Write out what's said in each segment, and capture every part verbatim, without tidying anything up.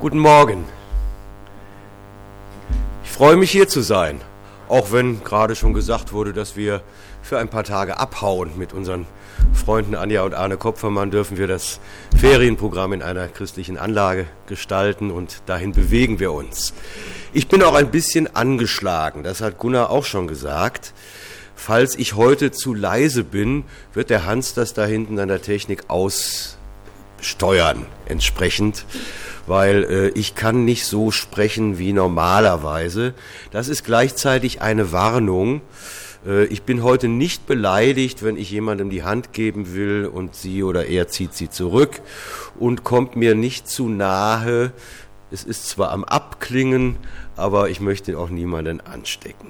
Guten Morgen. Ich freue mich, hier zu sein, auch wenn gerade schon gesagt wurde, dass wir für ein paar Tage abhauen. Mit unseren Freunden Anja und Arne Kopfermann dürfen wir das Ferienprogramm in einer christlichen Anlage gestalten und dahin bewegen wir uns. Ich bin auch ein bisschen angeschlagen, das hat Gunnar auch schon gesagt. Falls ich heute zu leise bin, wird der Hans das da hinten an der Technik aussteuern, entsprechend, weil äh, ich kann nicht so sprechen wie normalerweise. Das ist gleichzeitig eine Warnung. Äh, ich bin heute nicht beleidigt, wenn ich jemandem die Hand geben will und sie oder er zieht sie zurück und kommt mir nicht zu nahe. Es ist zwar am Abklingen, aber ich möchte auch niemanden anstecken.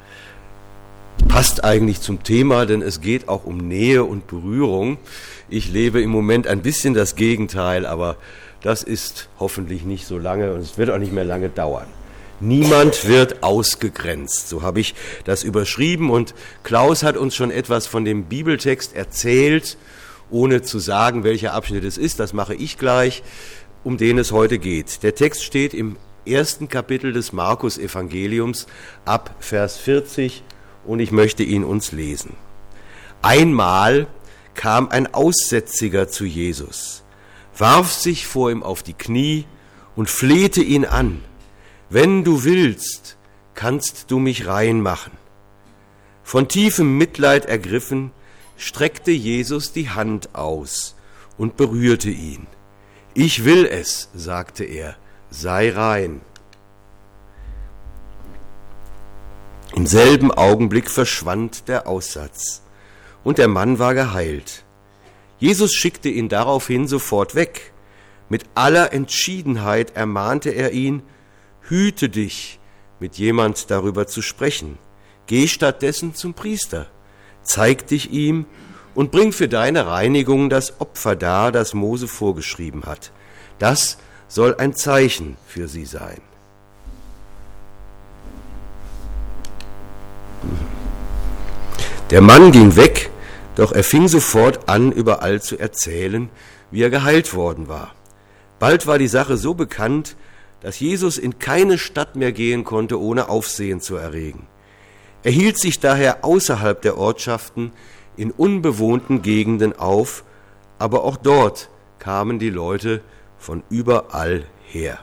Passt eigentlich zum Thema, denn es geht auch um Nähe und Berührung. Ich lebe im Moment ein bisschen das Gegenteil, aber das ist hoffentlich nicht so lange und es wird auch nicht mehr lange dauern. Niemand wird ausgegrenzt, so habe ich das überschrieben, und Klaus hat uns schon etwas von dem Bibeltext erzählt, ohne zu sagen, welcher Abschnitt es ist. Das mache ich gleich, um den es heute geht. Der Text steht im ersten Kapitel des Markus-Evangeliums ab Vers vierzig und ich möchte ihn uns lesen. Einmal kam ein Aussätziger zu Jesus, warf sich vor ihm auf die Knie und flehte ihn an: Wenn du willst, kannst du mich rein machen. Von tiefem Mitleid ergriffen, streckte Jesus die Hand aus und berührte ihn. Ich will es, sagte er, sei rein. Im selben Augenblick verschwand der Aussatz und der Mann war geheilt. Jesus schickte ihn daraufhin sofort weg. Mit aller Entschiedenheit ermahnte er ihn: Hüte dich, mit jemand darüber zu sprechen. Geh stattdessen zum Priester, zeig dich ihm und bring für deine Reinigung das Opfer dar, das Mose vorgeschrieben hat. Das soll ein Zeichen für sie sein. Der Mann ging weg, doch er fing sofort an, überall zu erzählen, wie er geheilt worden war. Bald war die Sache so bekannt, dass Jesus in keine Stadt mehr gehen konnte, ohne Aufsehen zu erregen. Er hielt sich daher außerhalb der Ortschaften in unbewohnten Gegenden auf, aber auch dort kamen die Leute von überall her.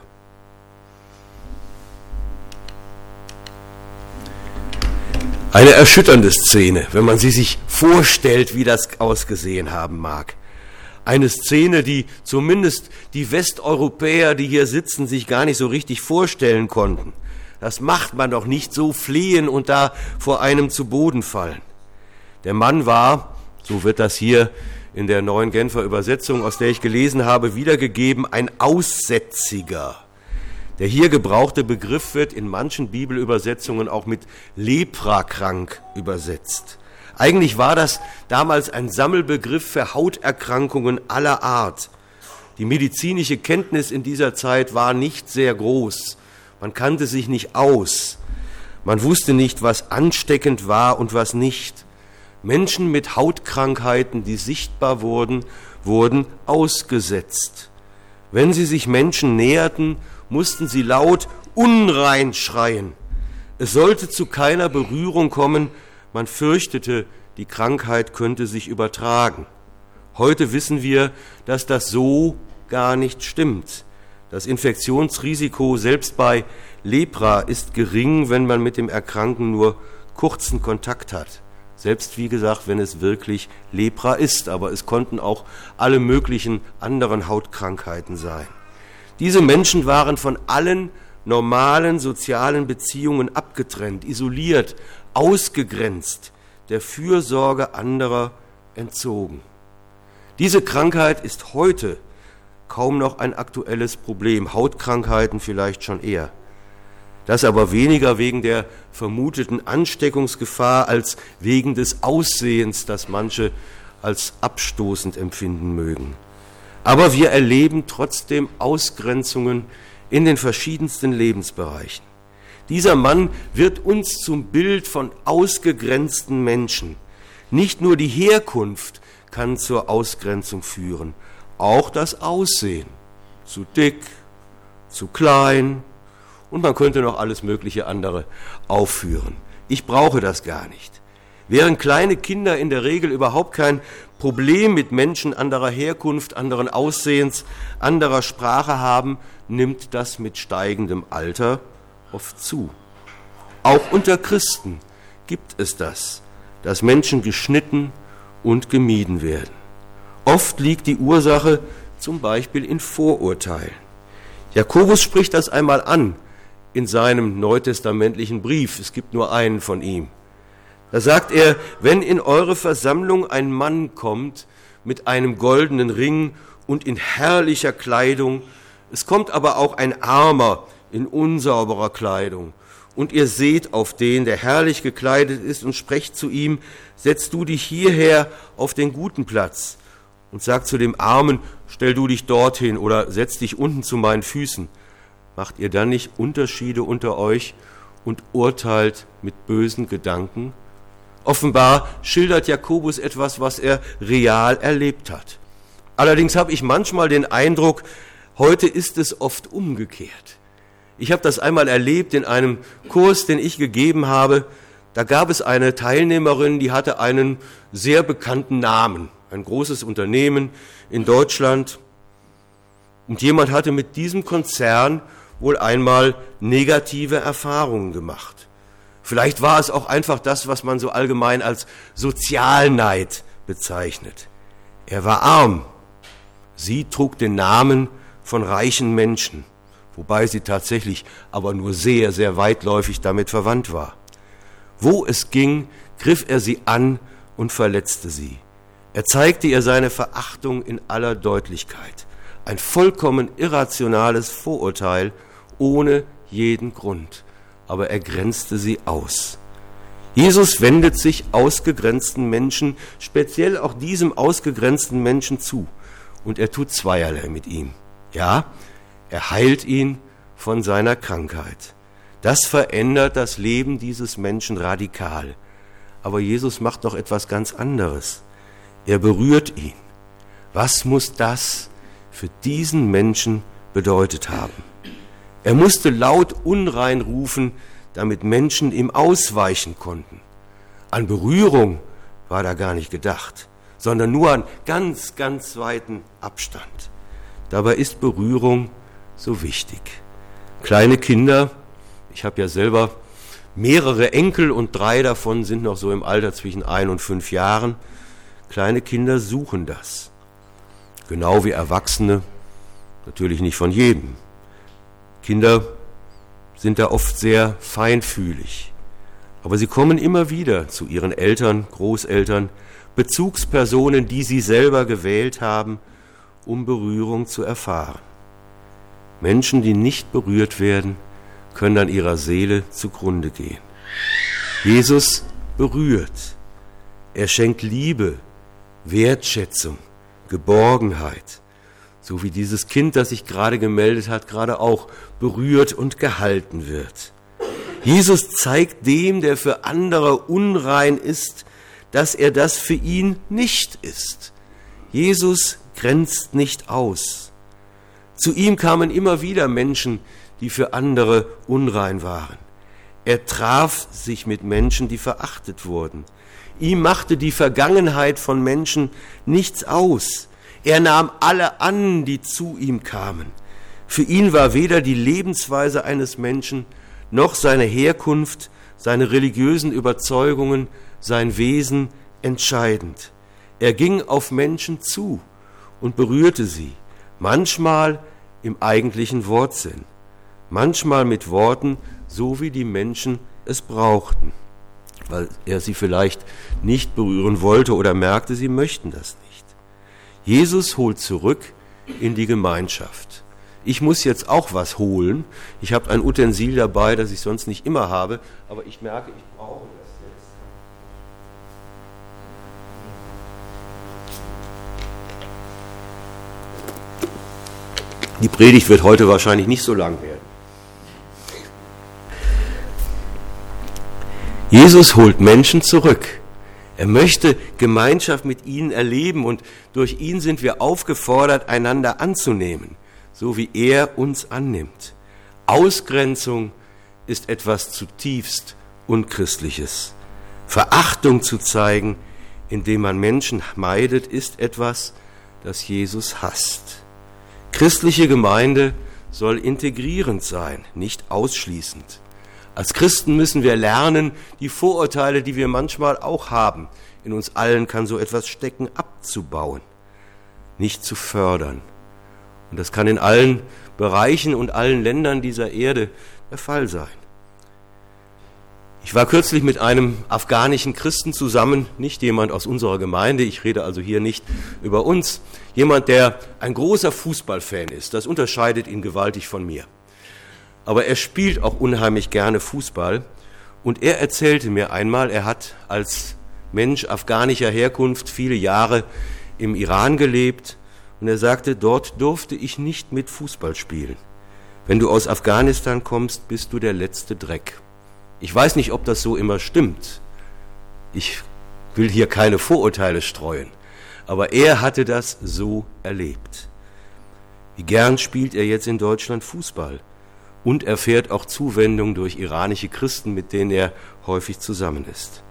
Eine erschütternde Szene, wenn man sie sich vorstellt, wie das ausgesehen haben mag. Eine Szene, die zumindest die Westeuropäer, die hier sitzen, sich gar nicht so richtig vorstellen konnten. Das macht man doch nicht, so flehen und da vor einem zu Boden fallen. Der Mann war, so wird das hier in der neuen Genfer Übersetzung, aus der ich gelesen habe, wiedergegeben, ein Aussätziger. Der hier gebrauchte Begriff wird in manchen Bibelübersetzungen auch mit leprakrank übersetzt. Eigentlich war das damals ein Sammelbegriff für Hauterkrankungen aller Art. Die medizinische Kenntnis in dieser Zeit war nicht sehr groß. Man kannte sich nicht aus. Man wusste nicht, was ansteckend war und was nicht. Menschen mit Hautkrankheiten, die sichtbar wurden, wurden ausgesetzt. Wenn sie sich Menschen näherten, mussten sie laut unrein schreien. Es sollte zu keiner Berührung kommen, man fürchtete, die Krankheit könnte sich übertragen. Heute wissen wir, dass das so gar nicht stimmt. Das Infektionsrisiko selbst bei Lepra ist gering, wenn man mit dem Erkrankten nur kurzen Kontakt hat. Selbst, wie gesagt, wenn es wirklich Lepra ist, aber es konnten auch alle möglichen anderen Hautkrankheiten sein. Diese Menschen waren von allen normalen sozialen Beziehungen abgetrennt, isoliert, ausgegrenzt, der Fürsorge anderer entzogen. Diese Krankheit ist heute kaum noch ein aktuelles Problem, Hautkrankheiten vielleicht schon eher. Das aber weniger wegen der vermuteten Ansteckungsgefahr als wegen des Aussehens, das manche als abstoßend empfinden mögen. Aber wir erleben trotzdem Ausgrenzungen in den verschiedensten Lebensbereichen. Dieser Mann wird uns zum Bild von ausgegrenzten Menschen. Nicht nur die Herkunft kann zur Ausgrenzung führen, auch das Aussehen. Zu dick, zu klein und man könnte noch alles mögliche andere aufführen. Ich brauche das gar nicht. Während kleine Kinder in der Regel überhaupt kein Problem mit Menschen anderer Herkunft, anderen Aussehens, anderer Sprache haben, nimmt das mit steigendem Alter oft zu. Auch unter Christen gibt es das, dass Menschen geschnitten und gemieden werden. Oft liegt die Ursache zum Beispiel in Vorurteilen. Jakobus spricht das einmal an in seinem neutestamentlichen Brief. Es gibt nur einen von ihm. Da sagt er, wenn in eure Versammlung ein Mann kommt mit einem goldenen Ring und in herrlicher Kleidung, es kommt aber auch ein Armer in unsauberer Kleidung, und ihr seht auf den, der herrlich gekleidet ist, und sprecht zu ihm, setz du dich hierher auf den guten Platz, und sagt zu dem Armen, stell du dich dorthin oder setz dich unten zu meinen Füßen. Macht ihr dann nicht Unterschiede unter euch und urteilt mit bösen Gedanken? Offenbar schildert Jakobus etwas, was er real erlebt hat. Allerdings habe ich manchmal den Eindruck, heute ist es oft umgekehrt. Ich habe das einmal erlebt in einem Kurs, den ich gegeben habe. Da gab es eine Teilnehmerin, die hatte einen sehr bekannten Namen, ein großes Unternehmen in Deutschland. Und jemand hatte mit diesem Konzern wohl einmal negative Erfahrungen gemacht. Vielleicht war es auch einfach das, was man so allgemein als Sozialneid bezeichnet. Er war arm. Sie trug den Namen von reichen Menschen, wobei sie tatsächlich aber nur sehr, sehr weitläufig damit verwandt war. Wo es ging, griff er sie an und verletzte sie. Er zeigte ihr seine Verachtung in aller Deutlichkeit. Ein vollkommen irrationales Vorurteil ohne jeden Grund. Aber er grenzte sie aus. Jesus wendet sich ausgegrenzten Menschen, speziell auch diesem ausgegrenzten Menschen zu. Und er tut zweierlei mit ihm. Ja, er heilt ihn von seiner Krankheit. Das verändert das Leben dieses Menschen radikal. Aber Jesus macht noch etwas ganz anderes. Er berührt ihn. Was muss das für diesen Menschen bedeutet haben? Er musste laut unrein rufen, damit Menschen ihm ausweichen konnten. An Berührung war da gar nicht gedacht, sondern nur an ganz, ganz weiten Abstand. Dabei ist Berührung so wichtig. Kleine Kinder, ich habe ja selber mehrere Enkel und drei davon sind noch so im Alter zwischen ein und fünf Jahren. Kleine Kinder suchen das. Genau wie Erwachsene, natürlich nicht von jedem. Kinder sind da oft sehr feinfühlig, aber sie kommen immer wieder zu ihren Eltern, Großeltern, Bezugspersonen, die sie selber gewählt haben, um Berührung zu erfahren. Menschen, die nicht berührt werden, können an ihrer Seele zugrunde gehen. Jesus berührt. Er schenkt Liebe, Wertschätzung, Geborgenheit. So wie dieses Kind, das sich gerade gemeldet hat, gerade auch berührt und gehalten wird. Jesus zeigt dem, der für andere unrein ist, dass er das für ihn nicht ist. Jesus grenzt nicht aus. Zu ihm kamen immer wieder Menschen, die für andere unrein waren. Er traf sich mit Menschen, die verachtet wurden. Ihm machte die Vergangenheit von Menschen nichts aus. Er nahm alle an, die zu ihm kamen. Für ihn war weder die Lebensweise eines Menschen, noch seine Herkunft, seine religiösen Überzeugungen, sein Wesen entscheidend. Er ging auf Menschen zu und berührte sie, manchmal im eigentlichen Wortsinn, manchmal mit Worten, so wie die Menschen es brauchten, weil er sie vielleicht nicht berühren wollte oder merkte, sie möchten das nicht. Jesus holt zurück in die Gemeinschaft. Ich muss jetzt auch was holen. Ich habe ein Utensil dabei, das ich sonst nicht immer habe, aber ich merke, ich brauche das jetzt. Die Predigt wird heute wahrscheinlich nicht so lang werden. Jesus holt Menschen zurück. Er möchte Gemeinschaft mit ihnen erleben und durch ihn sind wir aufgefordert, einander anzunehmen. so wie er uns annimmt. Ausgrenzung ist etwas zutiefst Unchristliches. Verachtung zu zeigen, indem man Menschen meidet, ist etwas, das Jesus hasst. Christliche Gemeinde soll integrierend sein, nicht ausschließend. Als Christen müssen wir lernen, die Vorurteile, die wir manchmal auch haben, in uns allen kann so etwas stecken, abzubauen, nicht zu fördern. Und das kann in allen Bereichen und allen Ländern dieser Erde der Fall sein. Ich war kürzlich mit einem afghanischen Christen zusammen, nicht jemand aus unserer Gemeinde, ich rede also hier nicht über uns, jemand, der ein großer Fußballfan ist, das unterscheidet ihn gewaltig von mir. Aber er spielt auch unheimlich gerne Fußball und er erzählte mir einmal, er hat als Mensch afghanischer Herkunft viele Jahre im Iran gelebt und er sagte, dort durfte ich nicht mit Fußball spielen. Wenn du aus Afghanistan kommst, bist du der letzte Dreck. Ich weiß nicht, ob das so immer stimmt. Ich will hier keine Vorurteile streuen. Aber er hatte das so erlebt. Wie gern spielt er jetzt in Deutschland Fußball und erfährt auch Zuwendung durch iranische Christen, mit denen er häufig zusammen ist.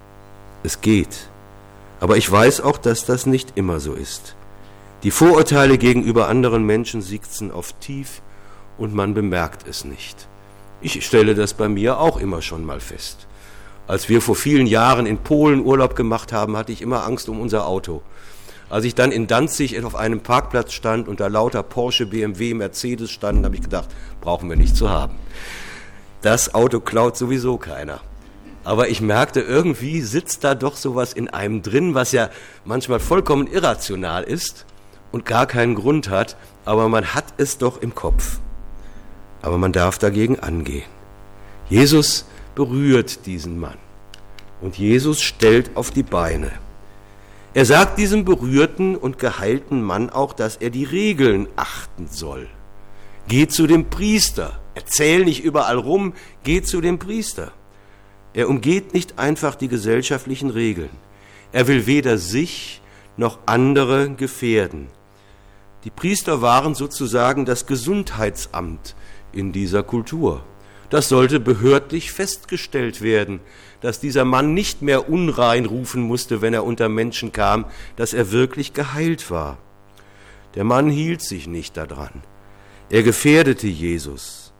Es geht. Aber ich weiß auch, dass das nicht immer so ist. Die Vorurteile gegenüber anderen Menschen sitzen oft tief und man bemerkt es nicht. Ich stelle das bei mir auch immer schon mal fest. Als wir vor vielen Jahren in Polen Urlaub gemacht haben, hatte ich immer Angst um unser Auto. Als ich dann in Danzig auf einem Parkplatz stand und da lauter Porsche, B M W, Mercedes standen, habe ich gedacht, brauchen wir nicht zu haben. Das Auto klaut sowieso keiner. Aber ich merkte, irgendwie sitzt da doch sowas in einem drin, was ja manchmal vollkommen irrational ist und gar keinen Grund hat, aber man hat es doch im Kopf. Aber man darf dagegen angehen. Jesus berührt diesen Mann und Jesus stellt auf die Beine. Er sagt diesem berührten und geheilten Mann auch, dass er die Regeln achten soll. Geh zu dem Priester, erzähl nicht überall rum, geh zu dem Priester. Er umgeht nicht einfach die gesellschaftlichen Regeln. Er will weder sich noch andere gefährden. Die Priester waren sozusagen das Gesundheitsamt in dieser Kultur. Das sollte behördlich festgestellt werden, dass dieser Mann nicht mehr unrein rufen musste, wenn er unter Menschen kam, dass er wirklich geheilt war. Der Mann hielt sich nicht daran. Er gefährdete Jesus.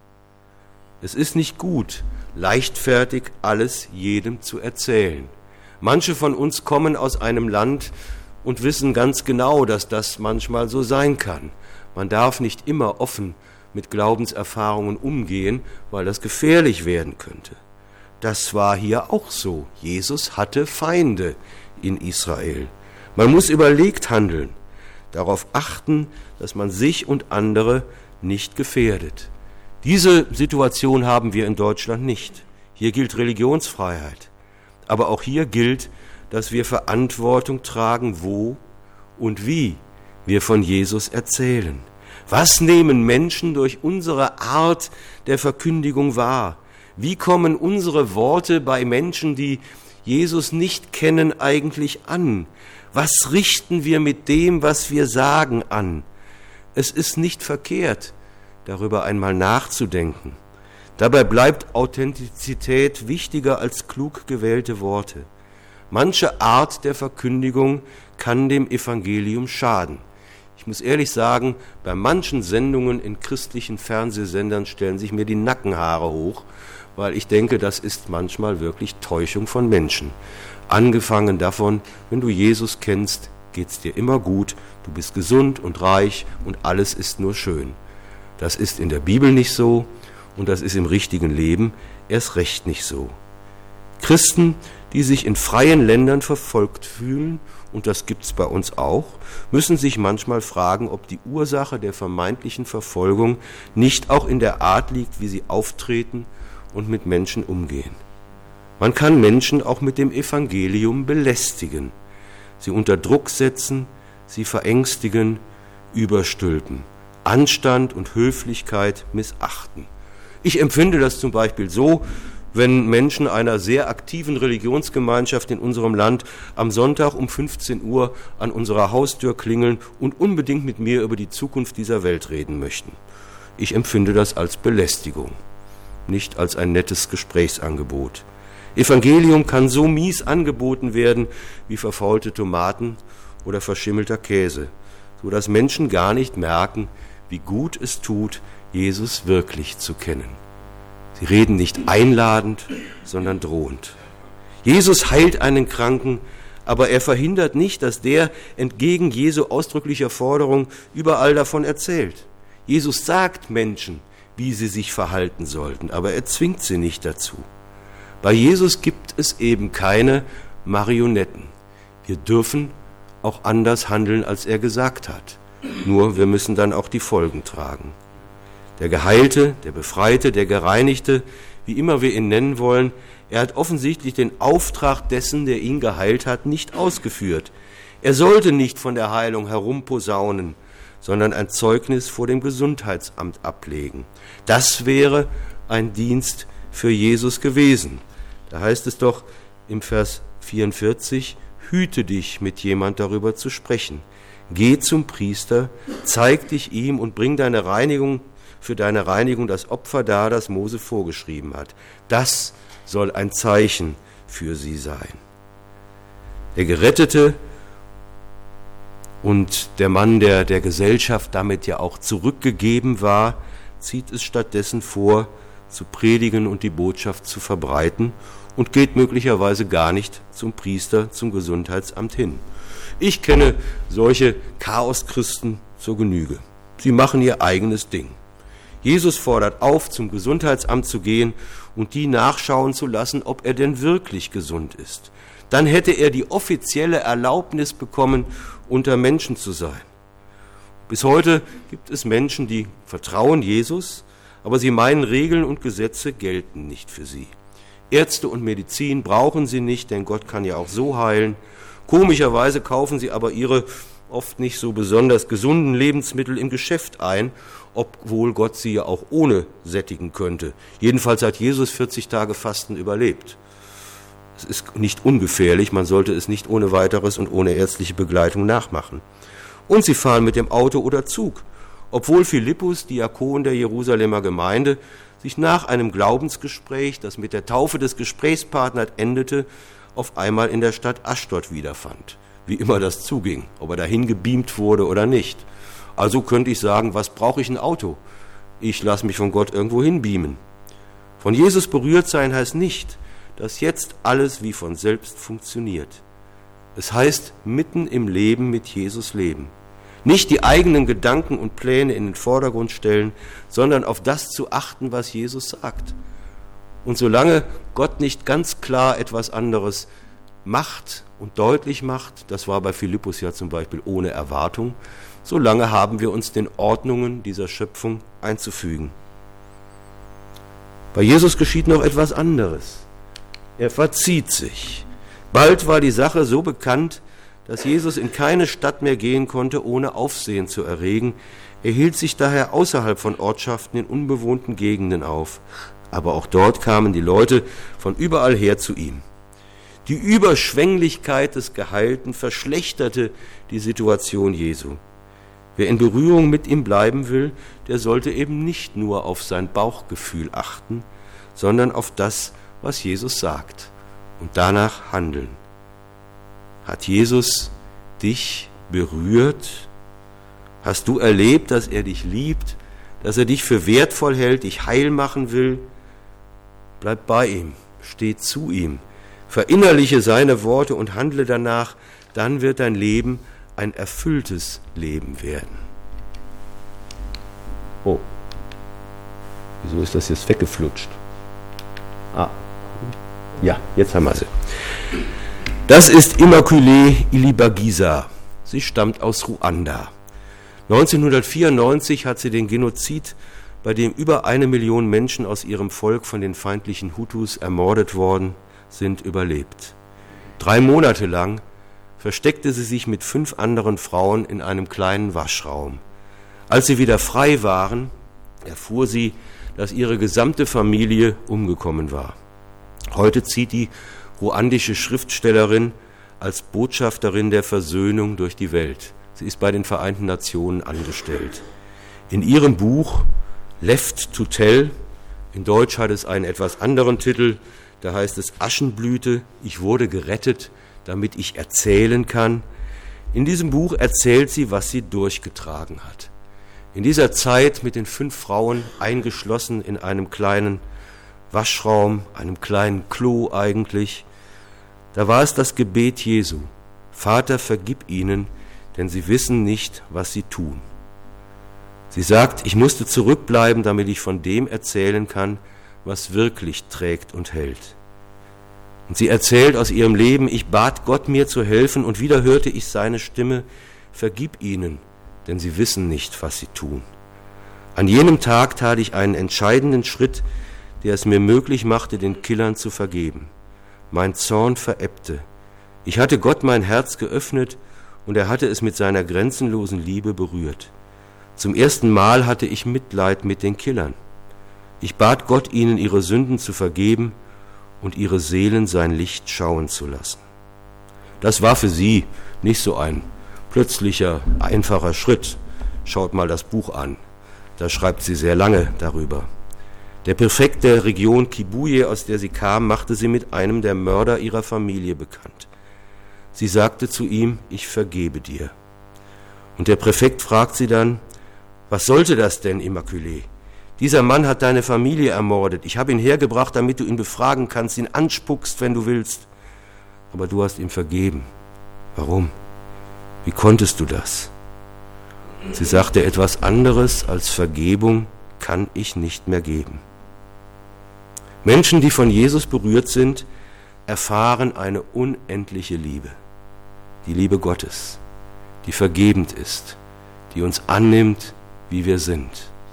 Es ist nicht gut, leichtfertig alles jedem zu erzählen. Manche von uns kommen aus einem Land und wissen ganz genau, dass das manchmal so sein kann. Man darf nicht immer offen mit Glaubenserfahrungen umgehen, weil das gefährlich werden könnte. Das war hier auch so. Jesus hatte Feinde in Israel. Man muss überlegt handeln, darauf achten, dass man sich und andere nicht gefährdet. Diese Situation haben wir in Deutschland nicht. Hier gilt Religionsfreiheit. Aber auch hier gilt, dass wir Verantwortung tragen, wo und wie wir von Jesus erzählen. Was nehmen Menschen durch unsere Art der Verkündigung wahr? Wie kommen unsere Worte bei Menschen, die Jesus nicht kennen, eigentlich an? Was richten wir mit dem, was wir sagen, an? Es ist nicht verkehrt, darüber einmal nachzudenken. Dabei bleibt Authentizität wichtiger als klug gewählte Worte. Manche Art der Verkündigung kann dem Evangelium schaden. Ich muss ehrlich sagen, bei manchen Sendungen in christlichen Fernsehsendern stellen sich mir die Nackenhaare hoch, weil ich denke, das ist manchmal wirklich Täuschung von Menschen. Angefangen davon, wenn du Jesus kennst, geht's dir immer gut, du bist gesund und reich und alles ist nur schön. Das ist in der Bibel nicht so und das ist im richtigen Leben erst recht nicht so. Christen, die sich in freien Ländern verfolgt fühlen, und das gibt's bei uns auch, müssen sich manchmal fragen, ob die Ursache der vermeintlichen Verfolgung nicht auch in der Art liegt, wie sie auftreten und mit Menschen umgehen. Man kann Menschen auch mit dem Evangelium belästigen, sie unter Druck setzen, sie verängstigen, überstülpen, Anstand und Höflichkeit missachten. Ich empfinde das zum Beispiel so, wenn Menschen einer sehr aktiven Religionsgemeinschaft in unserem Land am Sonntag um fünfzehn Uhr an unserer Haustür klingeln und unbedingt mit mir über die Zukunft dieser Welt reden möchten. Ich empfinde das als Belästigung, nicht als ein nettes Gesprächsangebot. Evangelium kann so mies angeboten werden wie verfaulte Tomaten oder verschimmelter Käse, so dass Menschen gar nicht merken, wie gut es tut, Jesus wirklich zu kennen. Sie reden nicht einladend, sondern drohend. Jesus heilt einen Kranken, aber er verhindert nicht, dass der entgegen Jesu ausdrücklicher Forderung überall davon erzählt. Jesus sagt Menschen, wie sie sich verhalten sollten, aber er zwingt sie nicht dazu. Bei Jesus gibt es eben keine Marionetten. Wir dürfen auch anders handeln, als er gesagt hat. Nur wir müssen dann auch die Folgen tragen. Der Geheilte, der Befreite, der Gereinigte, wie immer wir ihn nennen wollen, er hat offensichtlich den Auftrag dessen, der ihn geheilt hat, nicht ausgeführt. Er sollte nicht von der Heilung herumposaunen, sondern ein Zeugnis vor dem Gesundheitsamt ablegen. Das wäre ein Dienst für Jesus gewesen. Da heißt es doch im Vers vierundvierzig, hüte dich, mit jemand darüber zu sprechen. Geh zum Priester, zeig dich ihm und bring deine Reinigung, für deine Reinigung das Opfer dar, das Mose vorgeschrieben hat. Das soll ein Zeichen für sie sein. Der Gerettete und der Mann, der der Gesellschaft damit ja auch zurückgegeben war, zieht es stattdessen vor, zu predigen und die Botschaft zu verbreiten und geht möglicherweise gar nicht zum Priester, zum Gesundheitsamt hin. Ich kenne solche Chaoschristen zur Genüge. Sie machen ihr eigenes Ding. Jesus fordert auf, zum Gesundheitsamt zu gehen und die nachschauen zu lassen, ob er denn wirklich gesund ist. Dann hätte er die offizielle Erlaubnis bekommen, unter Menschen zu sein. Bis heute gibt es Menschen, die vertrauen Jesus, aber sie meinen, Regeln und Gesetze gelten nicht für sie. Ärzte und Medizin brauchen sie nicht, denn Gott kann ja auch so heilen. Komischerweise kaufen sie aber ihre oft nicht so besonders gesunden Lebensmittel im Geschäft ein, obwohl Gott sie ja auch ohne sättigen könnte. Jedenfalls hat Jesus vierzig Tage Fasten überlebt. Es ist nicht ungefährlich, man sollte es nicht ohne weiteres und ohne ärztliche Begleitung nachmachen. Und sie fahren mit dem Auto oder Zug, obwohl Philippus, Diakon der Jerusalemer Gemeinde, sich nach einem Glaubensgespräch, das mit der Taufe des Gesprächspartners endete, auf einmal in der Stadt Aschdod wiederfand. Wie immer das zuging, ob er dahin gebeamt wurde oder nicht. Also könnte ich sagen, was brauche ich ein Auto? Ich lasse mich von Gott irgendwo hinbeamen. Von Jesus berührt sein heißt nicht, dass jetzt alles wie von selbst funktioniert. Es heißt, mitten im Leben mit Jesus leben. Nicht die eigenen Gedanken und Pläne in den Vordergrund stellen, sondern auf das zu achten, was Jesus sagt. Und solange Gott nicht ganz klar etwas anderes macht und deutlich macht, das war bei Philippus ja zum Beispiel ohne Erwartung, solange haben wir uns den Ordnungen dieser Schöpfung einzufügen. Bei Jesus geschieht noch etwas anderes. Er verzieht sich. Bald war die Sache so bekannt, dass Jesus in keine Stadt mehr gehen konnte, ohne Aufsehen zu erregen. Er hielt sich daher außerhalb von Ortschaften in unbewohnten Gegenden auf. Aber auch dort kamen die Leute von überall her zu ihm. Die Überschwänglichkeit des Geheilten verschlechterte die Situation Jesu. Wer in Berührung mit ihm bleiben will, der sollte eben nicht nur auf sein Bauchgefühl achten, sondern auf das, was Jesus sagt und danach handeln. Hat Jesus dich berührt? Hast du erlebt, dass er dich liebt, dass er dich für wertvoll hält, dich heil machen will? Bleib bei ihm, steh zu ihm, verinnerliche seine Worte und handle danach, dann wird dein Leben ein erfülltes Leben werden. Oh, wieso ist das jetzt weggeflutscht? Ah, ja, jetzt haben wir sie. Das ist Immaculée Ilibagiza. Sie stammt aus Ruanda. neunzehnhundertvierundneunzig hat sie den Genozid, bei dem über eine Million Menschen aus ihrem Volk von den feindlichen Hutus ermordet worden sind, überlebt. Drei Monate lang versteckte sie sich mit fünf anderen Frauen in einem kleinen Waschraum. Als sie wieder frei waren, erfuhr sie, dass ihre gesamte Familie umgekommen war. Heute zieht die ruandische Schriftstellerin als Botschafterin der Versöhnung durch die Welt. Sie ist bei den Vereinten Nationen angestellt. In ihrem Buch Left to Tell, in Deutsch hat es einen etwas anderen Titel, da heißt es Aschenblüte, ich wurde gerettet, damit ich erzählen kann. In diesem Buch erzählt sie, was sie durchgetragen hat. In dieser Zeit mit den fünf Frauen eingeschlossen in einem kleinen Waschraum, einem kleinen Klo eigentlich, da war es das Gebet Jesu. Vater, vergib ihnen, denn sie wissen nicht, was sie tun. Sie sagt, ich musste zurückbleiben, damit ich von dem erzählen kann, was wirklich trägt und hält. Und sie erzählt aus ihrem Leben, ich bat Gott, mir zu helfen, und wieder hörte ich seine Stimme, vergib ihnen, denn sie wissen nicht, was sie tun. An jenem Tag tat ich einen entscheidenden Schritt, der es mir möglich machte, den Killern zu vergeben. Mein Zorn verebbte. Ich hatte Gott mein Herz geöffnet, und er hatte es mit seiner grenzenlosen Liebe berührt. Zum ersten Mal hatte ich Mitleid mit den Killern. Ich bat Gott, ihnen ihre Sünden zu vergeben und ihre Seelen sein Licht schauen zu lassen. Das war für sie nicht so ein plötzlicher, einfacher Schritt. Schaut mal das Buch an. Da schreibt sie sehr lange darüber. Der Präfekt der Region Kibuye, aus der sie kam, machte sie mit einem der Mörder ihrer Familie bekannt. Sie sagte zu ihm, ich vergebe dir. Und der Präfekt fragt sie dann, was sollte das denn, Immaculée? Dieser Mann hat deine Familie ermordet. Ich habe ihn hergebracht, damit du ihn befragen kannst, ihn anspuckst, wenn du willst. Aber du hast ihm vergeben. Warum? Wie konntest du das? Sie sagte, etwas anderes als Vergebung kann ich nicht mehr geben. Menschen, die von Jesus berührt sind, erfahren eine unendliche Liebe. Die Liebe Gottes, die vergebend ist, die uns annimmt, wie wir sind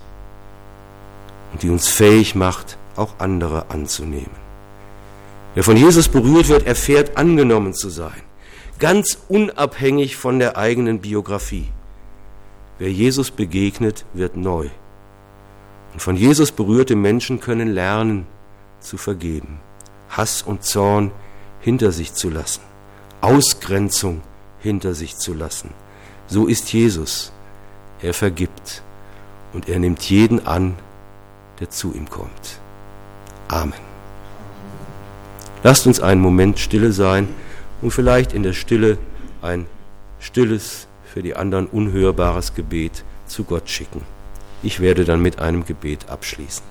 und die uns fähig macht, auch andere anzunehmen. Wer von Jesus berührt wird, erfährt, angenommen zu sein, ganz unabhängig von der eigenen Biografie. Wer Jesus begegnet, wird neu. Und von Jesus berührte Menschen können lernen, zu vergeben, Hass und Zorn hinter sich zu lassen, Ausgrenzung hinter sich zu lassen. So ist Jesus. Er vergibt und er nimmt jeden an, der zu ihm kommt. Amen. Lasst uns einen Moment stille sein und vielleicht in der Stille ein stilles, für die anderen unhörbares Gebet zu Gott schicken. Ich werde dann mit einem Gebet abschließen.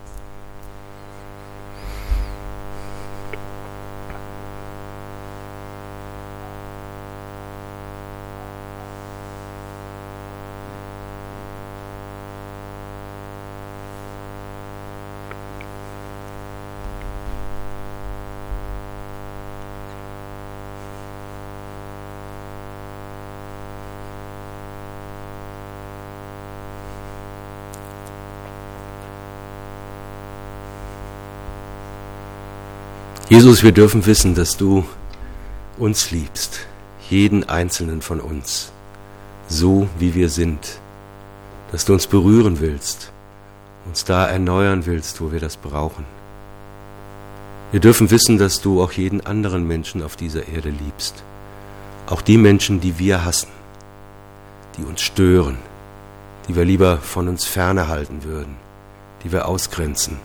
Jesus, wir dürfen wissen, dass du uns liebst, jeden einzelnen von uns, so wie wir sind, dass du uns berühren willst, uns da erneuern willst, wo wir das brauchen. Wir dürfen wissen, dass du auch jeden anderen Menschen auf dieser Erde liebst, auch die Menschen, die wir hassen, die uns stören, die wir lieber von uns ferne halten würden, die wir ausgrenzen.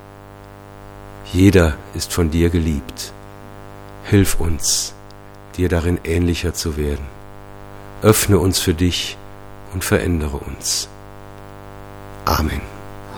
Jeder ist von dir geliebt. Hilf uns, dir darin ähnlicher zu werden. Öffne uns für dich und verändere uns. Amen.